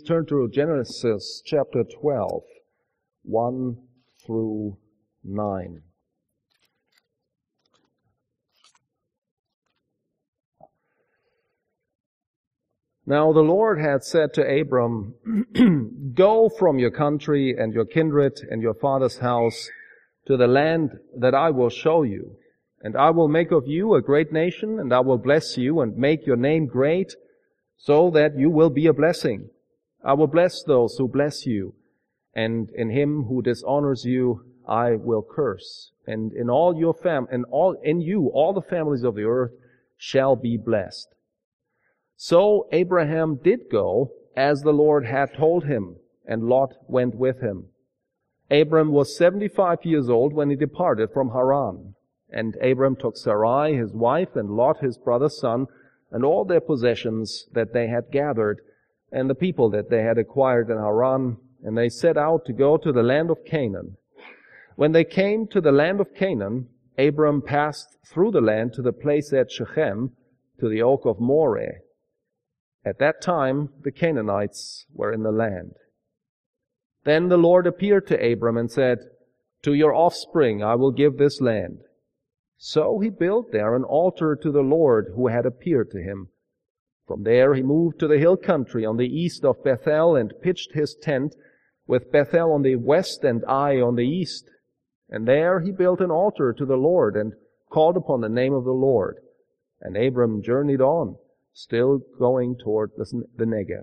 turn to Genesis chapter 12, 1 through 9. Now the Lord had said to Abram, "Go from your country and your kindred and your father's house to the land that I will show you. And I will make of you a great nation, and I will bless you and make your name great, so that you will be a blessing. I will bless those who bless you, and in him who dishonors you I will curse. And in all the families of the earth shall be blessed." So Abraham did go as the Lord had told him, and Lot went with him. Abram was 75 years old when he departed from Haran. And Abram took Sarai his wife, and Lot his brother's son, and all their possessions that they had gathered, and the people that they had acquired in Haran, and they set out to go to the land of Canaan. When they came to the land of Canaan, Abram passed through the land to the place at Shechem, to the oak of Moreh. At that time the Canaanites were in the land. Then the Lord appeared to Abram and said, "To your offspring I will give this land." So he built there an altar to the Lord who had appeared to him. From there he moved to the hill country on the east of Bethel and pitched his tent, with Bethel on the west and Ai on the east. And there he built an altar to the Lord and called upon the name of the Lord. And Abram journeyed on, still going toward the Negev.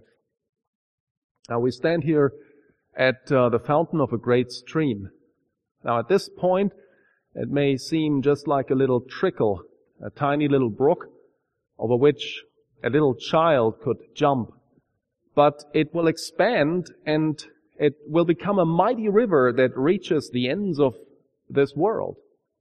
Now we stand here at the fountain of a great stream. Now at this point, it may seem just like a little trickle, a tiny little brook over which a little child could jump. But it will expand and it will become a mighty river that reaches the ends of this world.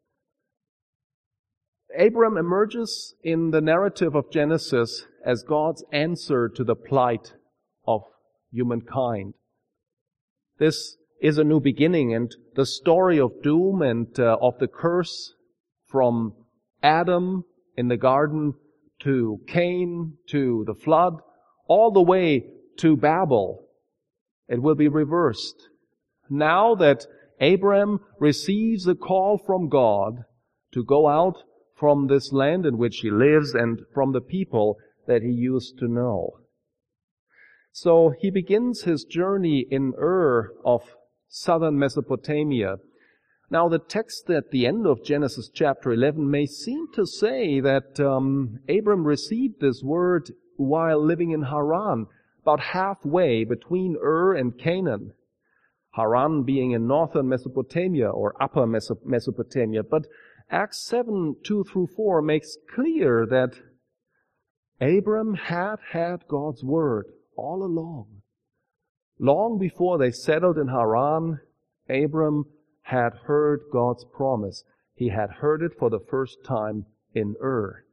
Abram emerges in the narrative of Genesis as God's answer to the plight of humankind. This is a new beginning, and the story of doom and of the curse from Adam in the garden to Cain to the flood, all the way to Babel, it will be reversed. Now that Abram receives a call from God to go out from this land in which he lives and from the people that he used to know. So he begins his journey in Ur of southern Mesopotamia. Now the text at the end of Genesis chapter 11 may seem to say that Abram received this word while living in Haran, about halfway between Ur and Canaan. Haran being in northern Mesopotamia or upper Mesopotamia. But Acts 7, 2 through 4 makes clear that Abram had God's word all along. Long before they settled in Haran, Abram had heard God's promise. He had heard it for the first time in Ur.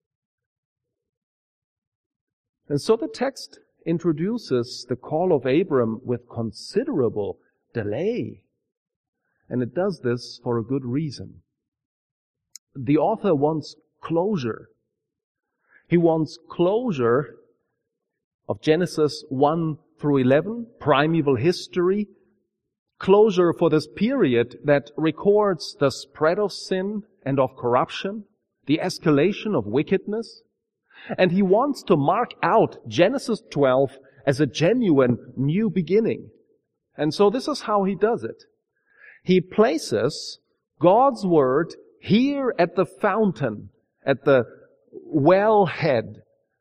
And so the text introduces the call of Abram with considerable delay. And it does this for a good reason. The author wants closure. He wants closure of Genesis 1 through 11, primeval history, closure for this period that records the spread of sin and of corruption, the escalation of wickedness. And he wants to mark out Genesis 12 as a genuine new beginning. And so this is how he does it. He places God's word here at the fountain, at the wellhead.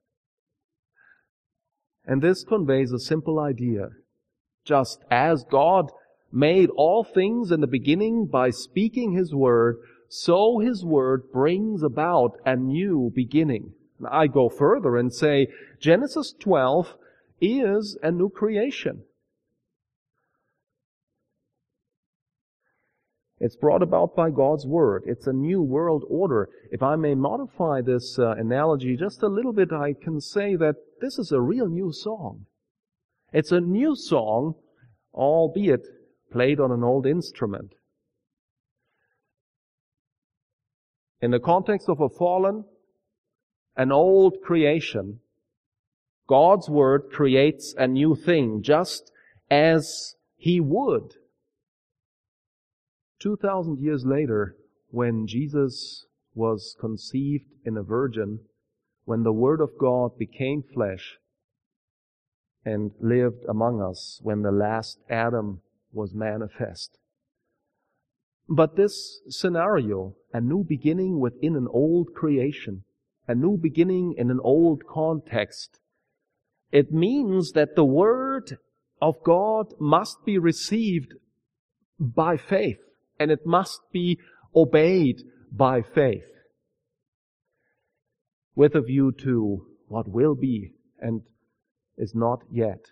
And this conveys a simple idea. Just as God made all things in the beginning by speaking His word, so His word brings about a new beginning. I go further and say Genesis 12 is a new creation. It's brought about by God's word. It's a new world order. If I may modify this analogy just a little bit, I can say that this is a real new song. It's a new song, albeit played on an old instrument. In the context of a fallen, an old creation, God's word creates a new thing, just as He would. 2,000 years later, when Jesus was conceived in a virgin, when the Word of God became flesh and lived among us, when the last Adam was manifest. But this scenario, a new beginning within an old creation, a new beginning in an old context, it means that the Word of God must be received by faith, and it must be obeyed by faith, with a view to what will be and is not yet.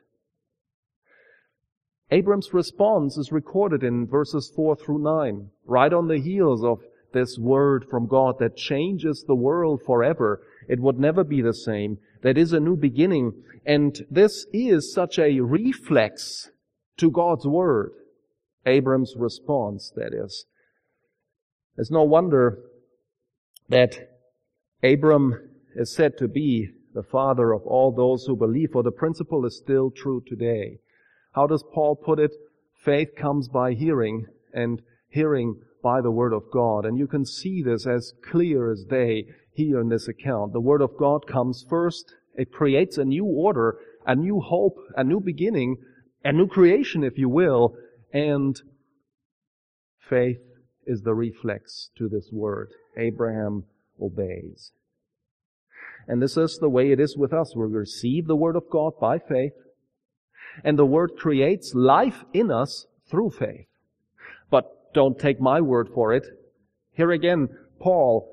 Abram's response is recorded in verses 4 through 9, right on the heels of this word from God that changes the world forever. It would never be the same. That is a new beginning. And this is such a reflex to God's word. Abram's response, that is. It's no wonder that Abram is said to be the father of all those who believe, for the principle is still true today. How does Paul put it? Faith comes by hearing, and hearing by the Word of God. And you can see this as clear as day here in this account. The Word of God comes first. It creates a new order, a new hope, a new beginning, a new creation, if you will. And faith is the reflex to this word. Abraham obeys. And this is the way it is with us. We receive the Word of God by faith, and the Word creates life in us through faith. But don't take my word for it. Here again, Paul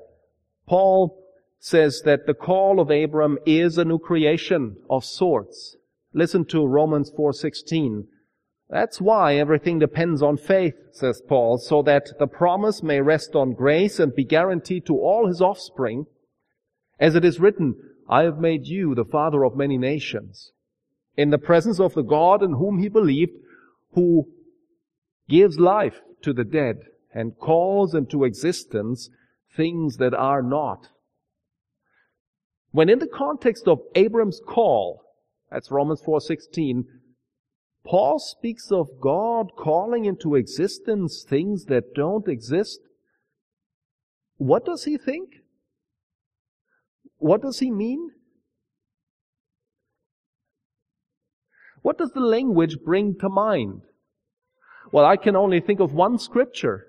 says that the call of Abram is a new creation of sorts. Listen to Romans 4:16. That's why everything depends on faith, says Paul, so that the promise may rest on grace and be guaranteed to all his offspring. As it is written, I have made you the father of many nations, in the presence of the God in whom he believed, who gives life to the dead and calls into existence things that are not. When in the context of Abram's call, that's Romans 4:16, Paul speaks of God calling into existence things that don't exist. What does he think? What does he mean? What does the language bring to mind? Well, I can only think of one scripture.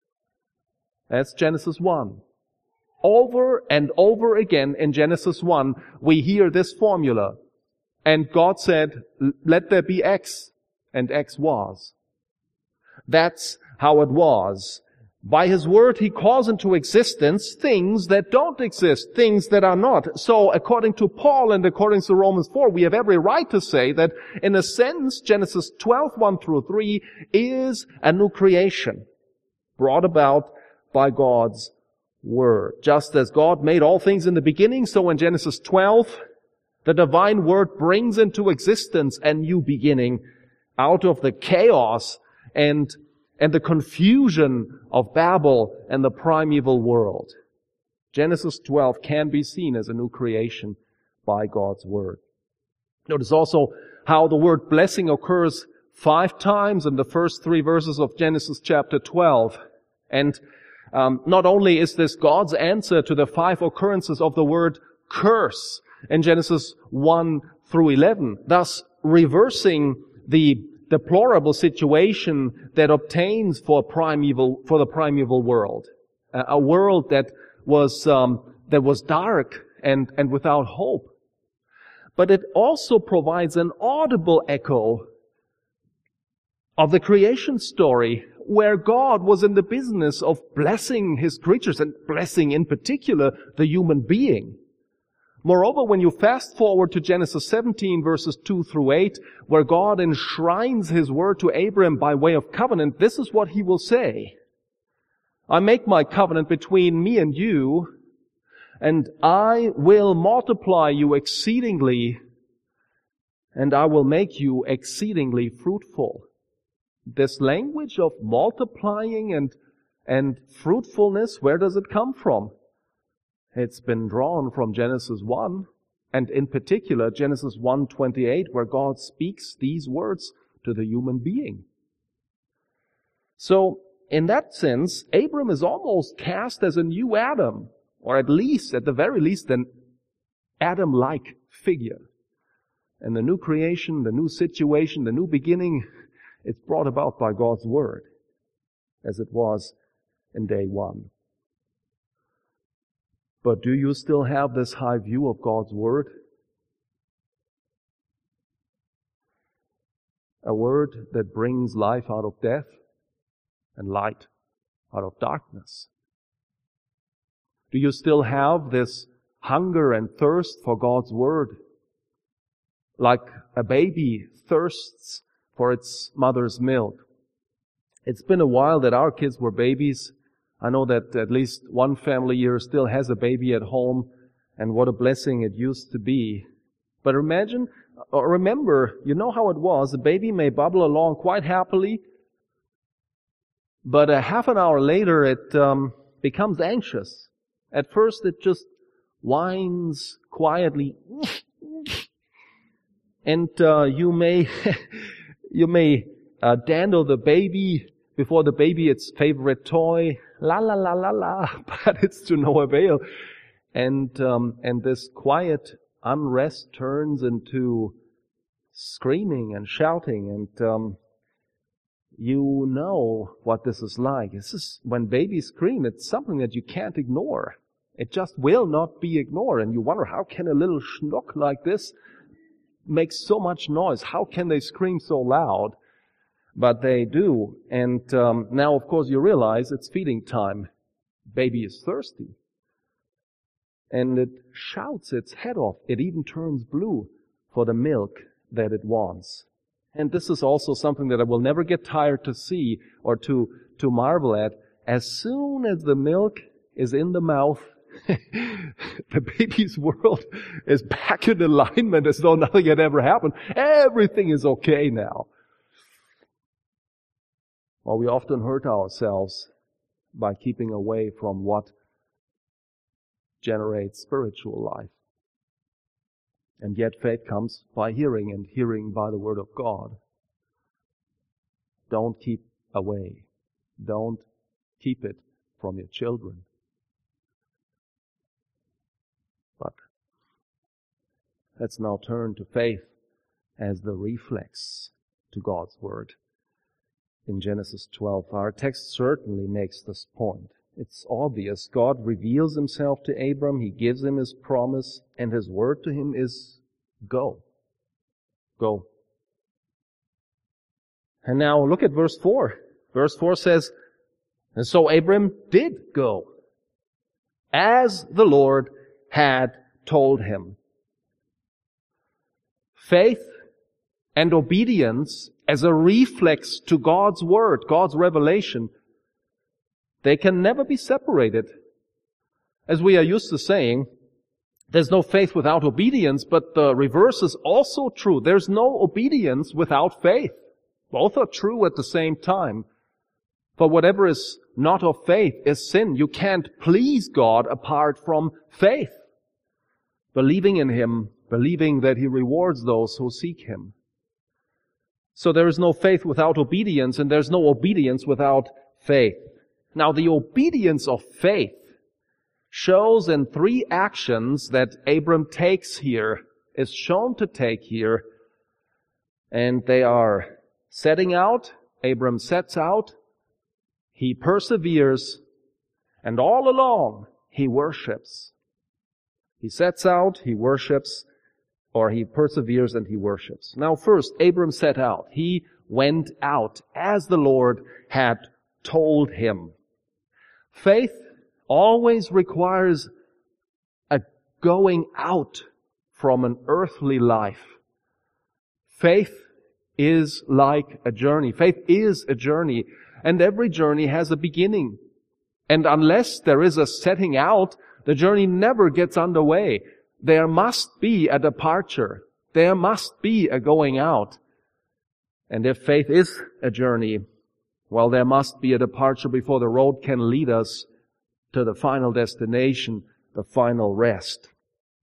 That's Genesis 1. Over and over again in Genesis 1, we hear this formula. And God said, let there be X, and X was. That's how it was. By His word, He calls into existence things that don't exist, things that are not. So, according to Paul and according to Romans 4, we have every right to say that, in a sense, Genesis 12:1 through 3 is a new creation brought about by God's word. Just as God made all things in the beginning, so in Genesis 12, the divine word brings into existence a new beginning out of the chaos and the confusion of Babel and the primeval world. Genesis 12 can be seen as a new creation by God's word. Notice also how the word blessing occurs 5 times in the first 3 verses of Genesis chapter 12. And not only is this God's answer to the 5 occurrences of the word curse in Genesis 1 through 11, thus reversing the deplorable situation that obtains for the primeval world, a world that was dark and without hope. But it also provides an audible echo of the creation story, where God was in the business of blessing His creatures and blessing in particular the human being. Moreover, when you fast forward to Genesis 17 verses 2 through 8, where God enshrines His word to Abram by way of covenant, this is what He will say. I make my covenant between me and you, and I will multiply you exceedingly, and I will make you exceedingly fruitful. This language of multiplying and fruitfulness, where does it come from? It's been drawn from Genesis 1. And in particular, Genesis 1:28, where God speaks these words to the human being. So, in that sense, Abram is almost cast as a new Adam, or at the very least, an Adam-like figure. And the new creation, the new situation, the new beginning, it's brought about by God's Word, as it was in day one. But do you still have this high view of God's Word? A Word that brings life out of death and light out of darkness. Do you still have this hunger and thirst for God's Word? Like a baby thirsts for its mother's milk. It's been a while that our kids were babies. I know that at least one family here still has a baby at home, and what a blessing it used to be. But remember, you know how it was. A baby may bubble along quite happily, but a half an hour later it becomes anxious. At first it just whines quietly, and you may dandle the baby before the baby its favorite toy, la la la la la, but it's to no avail. And this quiet unrest turns into screaming and shouting, and you know what this is like. This is when babies scream. It's something that you can't ignore. It just will not be ignored, and you wonder, how can a little schnook like this make so much noise? How can they scream so loud? But they do. And now, of course, you realize it's feeding time. Baby is thirsty. And it shouts its head off. It even turns blue for the milk that it wants. And this is also something that I will never get tired to see or to marvel at. As soon as the milk is in the mouth, the baby's world is back in alignment as though nothing had ever happened. Everything is okay now. Well, we often hurt ourselves by keeping away from what generates spiritual life. And yet faith comes by hearing, and hearing by the Word of God. Don't keep away. Don't keep it from your children. But let's now turn to faith as the reflex to God's Word. In Genesis 12, our text certainly makes this point. It's obvious. God reveals Himself to Abram. He gives him His promise, and His word to him is, go. Go. And now look at verse 4. Verse 4 says, and so Abram did go, as the Lord had told him. Faith and obedience as a reflex to God's Word, God's revelation, they can never be separated. As we are used to saying, there's no faith without obedience, but the reverse is also true. There's no obedience without faith. Both are true at the same time. For whatever is not of faith is sin. You can't please God apart from faith. Believing in Him, believing that He rewards those who seek Him. So there is no faith without obedience, and there's no obedience without faith. Now, the obedience of faith shows in three actions that Abram takes here, is shown to take here, and they are setting out. Abram sets out, he perseveres, and all along he worships. He sets out, he worships, or he perseveres and he worships. Now first, Abram set out. He went out as the Lord had told him. Faith always requires a going out from an earthly life. Faith is like a journey. Faith is a journey, and every journey has a beginning. And unless there is a setting out, the journey never gets underway. There must be a departure. There must be a going out. And if faith is a journey, well, there must be a departure before the road can lead us to the final destination, the final rest.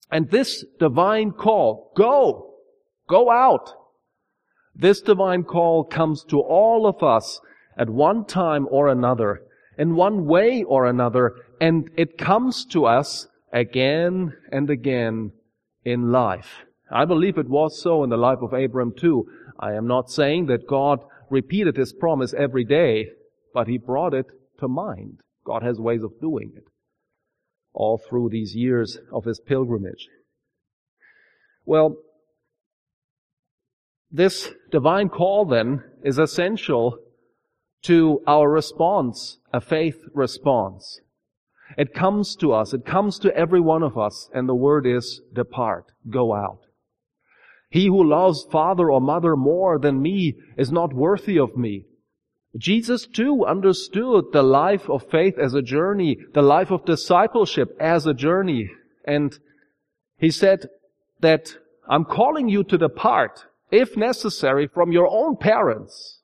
And this divine call, go out. This divine call comes to all of us at one time or another, in one way or another, and it comes to us again and again in life. I believe it was so in the life of Abram too. I am not saying that God repeated His promise every day, but He brought it to mind. God has ways of doing it all through these years of His pilgrimage. Well, this divine call then is essential to our response, a faith response. It comes to us, it comes to every one of us, and the word is depart, go out. He who loves father or mother more than me is not worthy of me. Jesus too understood the life of faith as a journey, the life of discipleship as a journey. And He said that I'm calling you to depart, if necessary, from your own parents.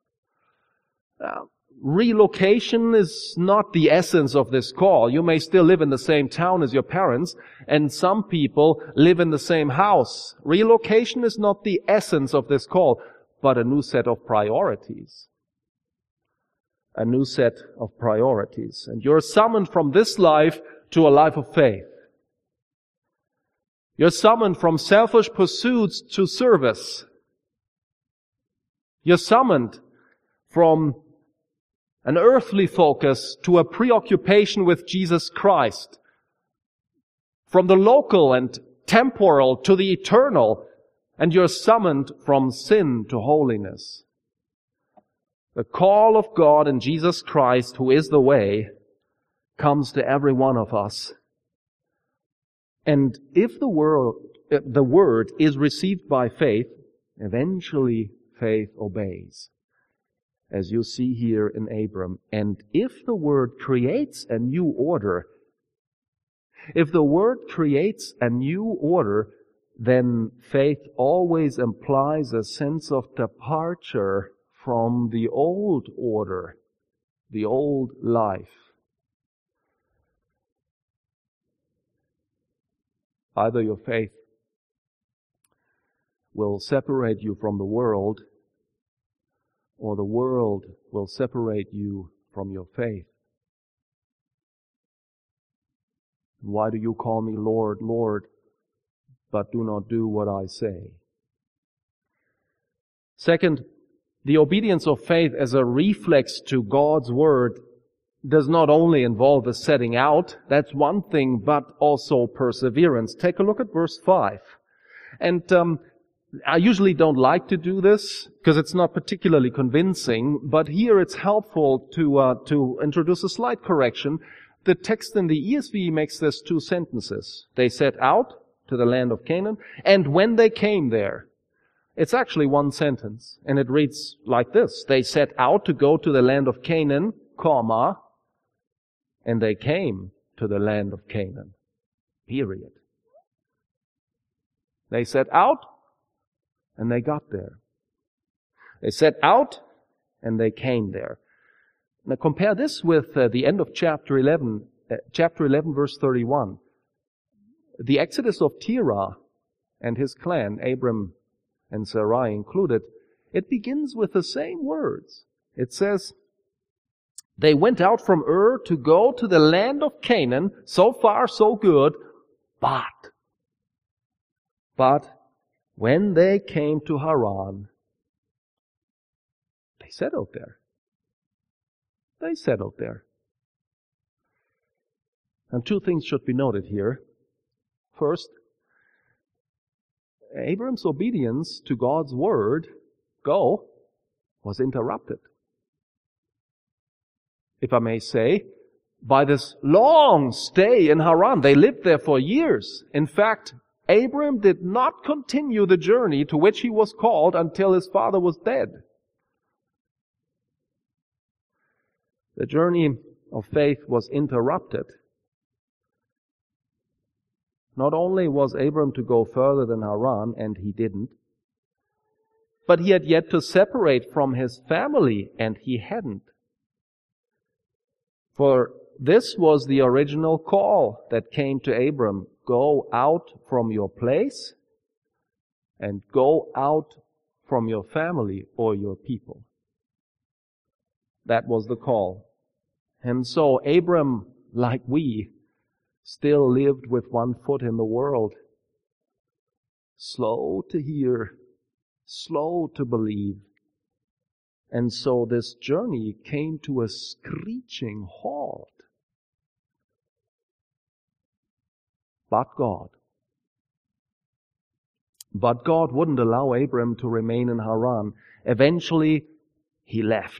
Relocation is not the essence of this call. You may still live in the same town as your parents, and some people live in the same house. Relocation is not the essence of this call, but a new set of priorities. A new set of priorities. And you're summoned from this life to a life of faith. You're summoned from selfish pursuits to service. You're summoned from an earthly focus to a preoccupation with Jesus Christ. From the local and temporal to the eternal. And you're summoned from sin to holiness. The call of God in Jesus Christ, who is the way, comes to every one of us. And if the word is received by faith, eventually faith obeys, as you see here in Abram. And if the word creates a new order, then faith always implies a sense of departure from the old order, the old life. Either your faith will separate you from the world, or the world will separate you from your faith. Why do you call me Lord, Lord, but do not do what I say? Second, the obedience of faith as a reflex to God's Word does not only involve a setting out, that's one thing, but also perseverance. Take a look at verse 5. And I usually don't like to do this because it's not particularly convincing, but here it's helpful to introduce a slight correction. The text in the ESV makes this 2 sentences. They set out to the land of Canaan, and when they came there. It's actually 1 sentence, and it reads like this. They set out to go to the land of Canaan, comma, and they came to the land of Canaan. Period. They set out, and they got there. They set out, and they came there. Now compare this with the end of chapter 11, verse 31. The exodus of Terah and his clan, Abram and Sarai included, it begins with the same words. It says, they went out from Ur to go to the land of Canaan. So far, so good. But when they came to Haran, they settled there. They settled there. And 2 things should be noted here. First, Abram's obedience to God's word, go, was interrupted. If I may say, by this long stay in Haran. They lived there for years. In fact, Abram did not continue the journey to which he was called until his father was dead. The journey of faith was interrupted. Not only was Abram to go further than Haran, and he didn't, but he had yet to separate from his family, and he hadn't. For this was the original call that came to Abram. go out from your place and go out from your family or your people. That was the call. And so Abram, like we, still lived with one foot in the world. Slow to hear, slow to believe. And so this journey came to a screeching halt. But God wouldn't allow Abram to remain in Haran. Eventually, he left.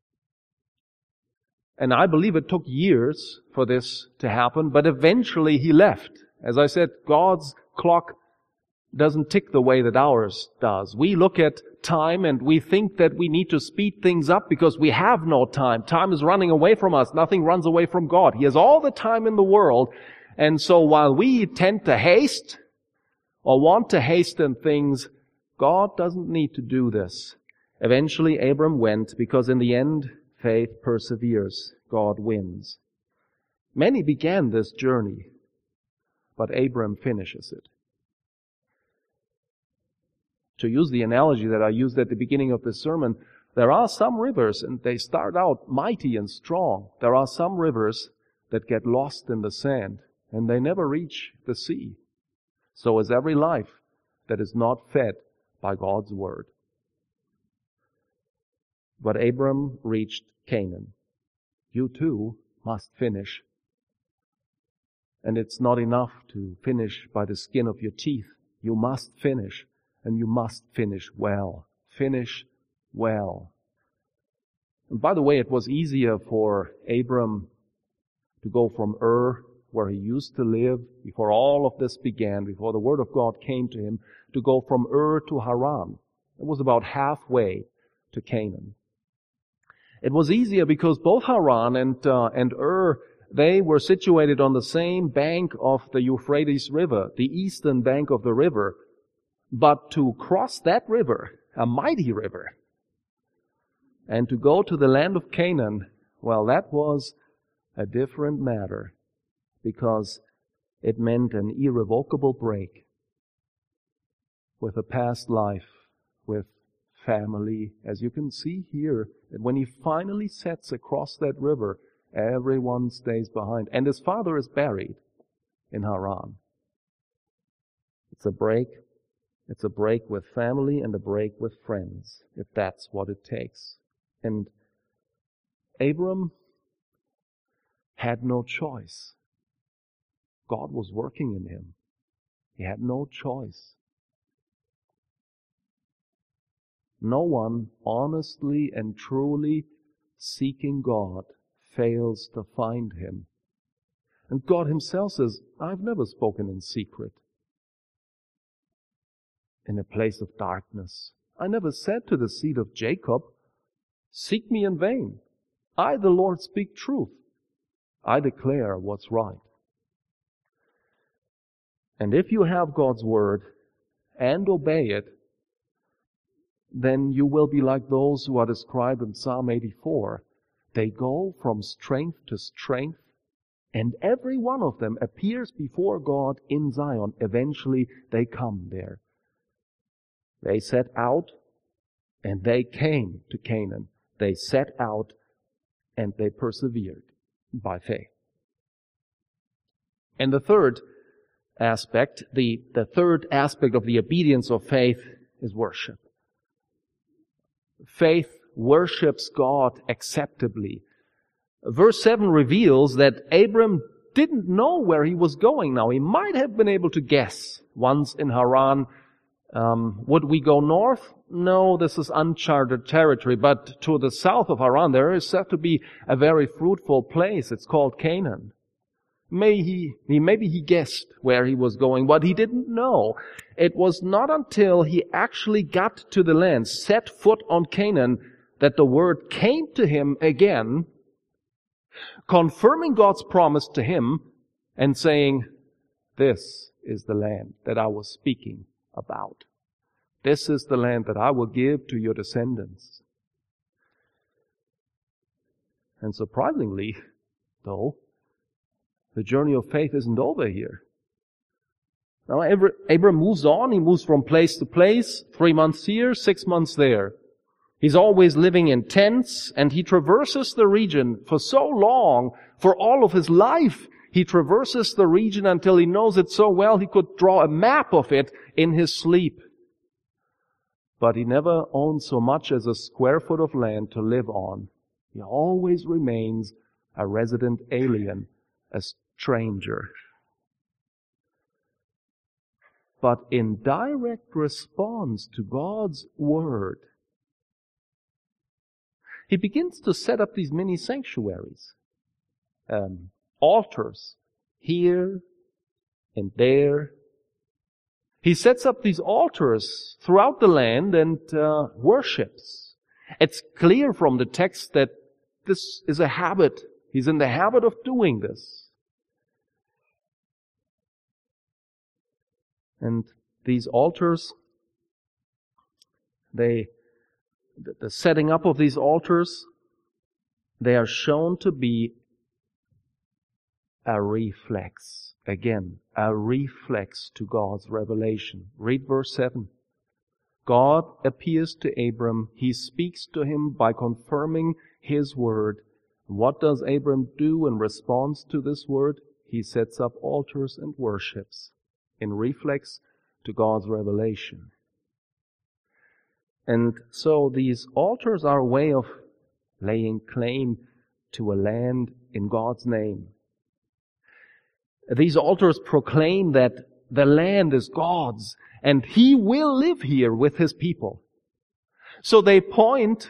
And I believe it took years for this to happen, but eventually he left. As I said, God's clock doesn't tick the way that ours does. We look at time and we think that we need to speed things up because we have no time. Time is running away from us. Nothing runs away from God. He has all the time in the world. And so while we tend to haste or want to hasten things, God doesn't need to do this. Eventually Abram went because in the end, faith perseveres. God wins. Many began this journey, but Abram finishes it. To use the analogy that I used at the beginning of the sermon, there are some rivers and they start out mighty and strong. There are some rivers that get lost in the sand and they never reach the sea. So is every life that is not fed by God's word. But Abram reached Canaan. You too must finish. And it's not enough to finish by the skin of your teeth. You must finish. And you must finish well. Finish well. And by the way, it was easier for Abram to go from Ur, where he used to live, before all of this began, before the word of God came to him, to go from Ur to Haran. It was about halfway to Canaan. It was easier because both Haran and Ur, they were situated on the same bank of the Euphrates River, the eastern bank of the river. But to cross that river, a mighty river, and to go to the land of Canaan, well, that was a different matter because it meant an irrevocable break with a past life, with family. As you can see here, that when he finally sets across that river, everyone stays behind. And his father is buried in Haran. It's a break. It's a break with family and a break with friends, if that's what it takes. And Abram had no choice. God was working in him. He had no choice. No one honestly and truly seeking God fails to find him. And God himself says, I've never spoken in secret, in a place of darkness. I never said to the seed of Jacob, seek me in vain. I, the Lord, speak truth. I declare what's right. And if you have God's word and obey it, then you will be like those who are described in Psalm 84. They go from strength to strength, and every one of them appears before God in Zion. Eventually, they come there. They set out, and they came to Canaan. They set out, and they persevered by faith. And the third aspect, the third aspect of the obedience of faith is worship. Faith worships God acceptably. Verse 7 reveals that Abram didn't know where he was going now. He might have been able to guess. Once in Haran, would we go north? No, this is uncharted territory. But to the south of Haran, there is said to be a very fruitful place. It's called Canaan. Maybe he guessed where he was going, but he didn't know. It was not until he actually got to the land, set foot on Canaan, that the word came to him again, confirming God's promise to him and saying, this is the land that I was speaking about. This is the land that I will give to your descendants. And surprisingly, though, the journey of faith isn't over here. Now Abram moves on. He moves from place to place, 3 months here, 6 months there. He's always living in tents, and he traverses the region for so long, for all of his life. He traverses the region until he knows it so well he could draw a map of it in his sleep. But he never owned so much as a square foot of land to live on. He always remains a resident alien, a stranger. But in direct response to God's word, he begins to set up these mini sanctuaries, altars here and there. He sets up these altars throughout the land and worships. It's clear from the text that this is a habit. He's in the habit of doing this. And these altars, the setting up of these altars, they are shown to be a reflex. Again, a reflex to God's revelation. Read verse 7. God appears to Abram. He speaks to him by confirming his word. What does Abram do in response to this word? He sets up altars and worships in reflex to God's revelation. And so these altars are a way of laying claim to a land in God's name. These altars proclaim that the land is God's and He will live here with His people. So they point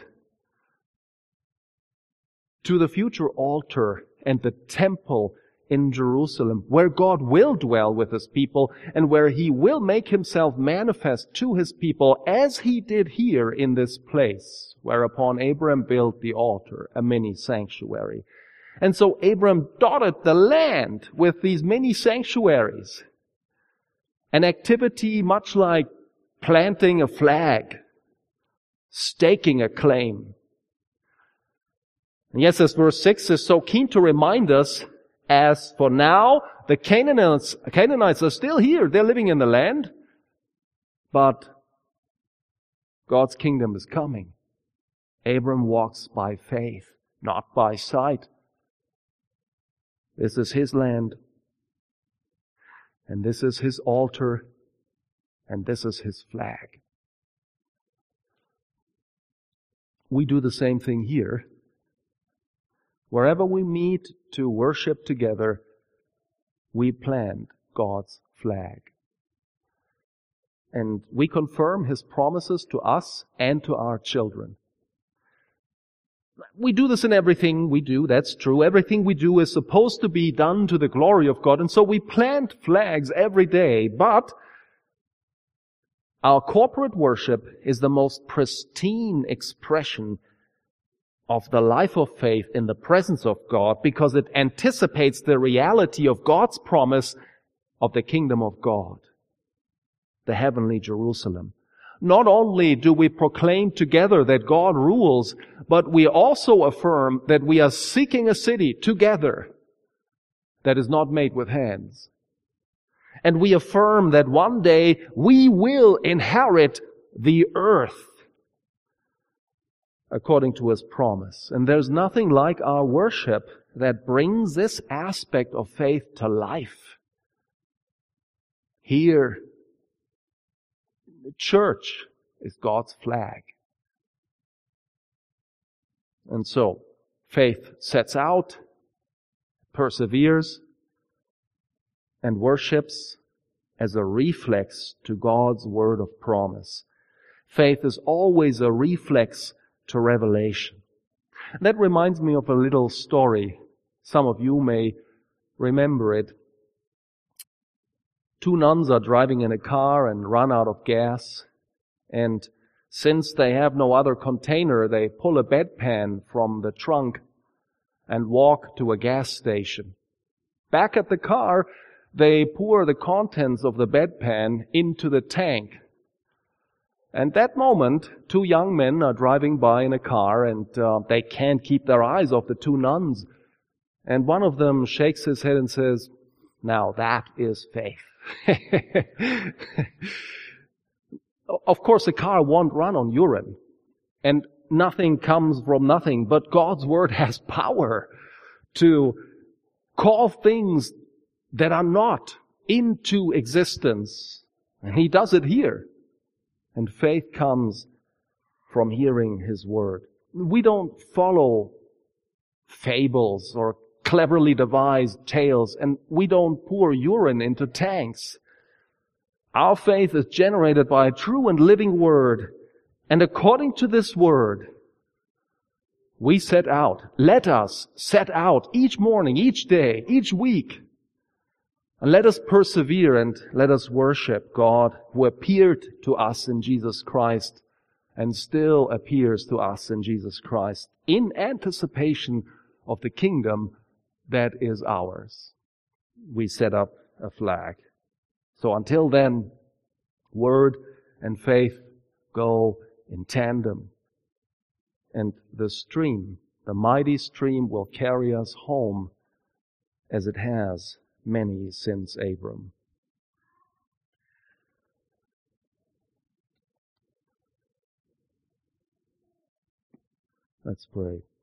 to the future altar and the temple in Jerusalem, where God will dwell with His people and where He will make Himself manifest to His people as He did here in this place, whereupon Abram built the altar, a mini sanctuary. And so Abram dotted the land with these mini sanctuaries, an activity much like planting a flag, staking a claim. And yes, as verse 6 is so keen to remind us, as for now, the Canaanites are still here. They're living in the land. But God's kingdom is coming. Abram walks by faith, not by sight. This is his land. And this is his altar. And this is his flag. We do the same thing here. Wherever we meet to worship together, we plant God's flag. And we confirm His promises to us and to our children. We do this in everything we do, that's true. Everything we do is supposed to be done to the glory of God, and so we plant flags every day, but our corporate worship is the most pristine expression of the life of faith in the presence of God, because it anticipates the reality of God's promise of the kingdom of God, the heavenly Jerusalem. Not only do we proclaim together that God rules, but we also affirm that we are seeking a city together that is not made with hands. And we affirm that one day we will inherit the earth according to His promise. And there's nothing like our worship that brings this aspect of faith to life. Here, the church is God's flag. And so, faith sets out, perseveres, and worships as a reflex to God's word of promise. Faith is always a reflex to revelation. That reminds me of a little story. Some of you may remember it. Two nuns are driving in a car and run out of gas. And since they have no other container, they pull a bedpan from the trunk and walk to a gas station. Back at the car, they pour the contents of the bedpan into the tank. And that moment, two young men are driving by in a car, and they can't keep their eyes off the two nuns. And one of them shakes his head and says, "Now that is faith." Of course, a car won't run on urine, and nothing comes from nothing, but God's Word has power to call things that are not into existence. And He does it here. And faith comes from hearing His Word. We don't follow fables or cleverly devised tales, and we don't pour urine into tanks. Our faith is generated by a true and living Word. And according to this Word, we set out. Let us set out each morning, each day, each week. And let us persevere and let us worship God who appeared to us in Jesus Christ and still appears to us in Jesus Christ in anticipation of the kingdom that is ours. We set up a flag. So until then, Word and faith go in tandem. And the stream, the mighty stream, will carry us home as it has many since Abram. Let's pray.